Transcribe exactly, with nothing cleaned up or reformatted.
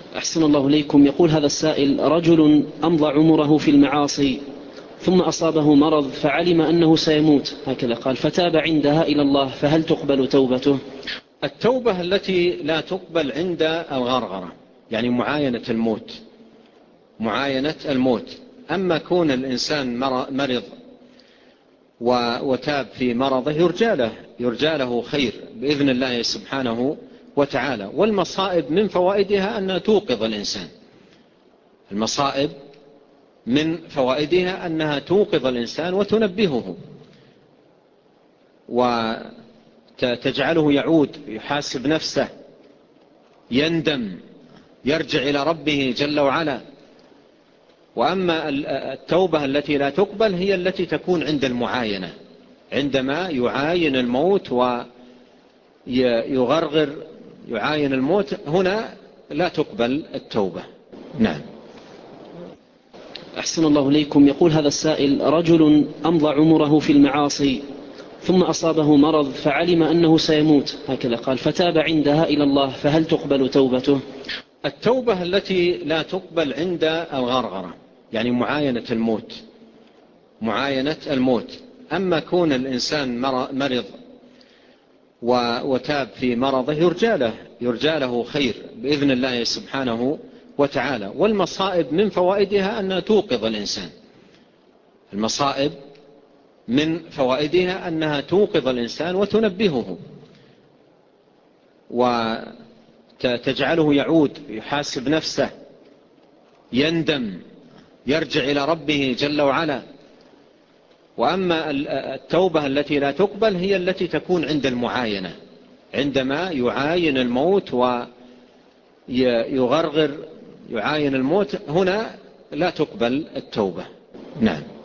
أحسن الله إليكم. يقول هذا السائل: رجل أمضى عمره في المعاصي ثم أصابه مرض فعلم أنه سيموت، هكذا قال، فتاب عندها إلى الله، فهل تقبل توبته؟ التوبة التي لا تقبل عند الغرغرة، يعني معاينة الموت، معاينة الموت. أما كون الإنسان مرض وتاب في مرضه يرجى له, يرجى له خير بإذن الله سبحانه وتعالى. والمصائب من فوائدها أنها توقظ الإنسان، المصائب من فوائدها أنها توقظ الإنسان وتنبهه وتجعله يعود يحاسب نفسه، يندم، يرجع إلى ربه جل وعلا. وأما التوبة التي لا تقبل هي التي تكون عند المعاينة، عندما يعاين الموت ويغرغر يعاين الموت، هنا لا تقبل التوبة. نعم. أحسن الله إليكم. يقول هذا السائل: رجل أمضى عمره في المعاصي ثم أصابه مرض فعلم أنه سيموت، هكذا قال، فتاب عندها إلى الله، فهل تقبل توبته؟ التوبة التي لا تقبل عند الغرغرة، يعني معاينة الموت، معاينة الموت. أما كون الإنسان مرض وتاب في مرضه يرجى له, يرجى له خير بإذن الله سبحانه وتعالى. والمصائب من فوائدها أنها توقظ الإنسان، المصائب من فوائدها أنها توقظ الإنسان وتنبهه وتجعله يعود يحاسب نفسه، يندم، يرجع إلى ربه جل وعلا. وأما التوبة التي لا تقبل هي التي تكون عند المعاينة، عندما يعاين الموت ويغرغر يعاين الموت، هنا لا تقبل التوبة. نعم.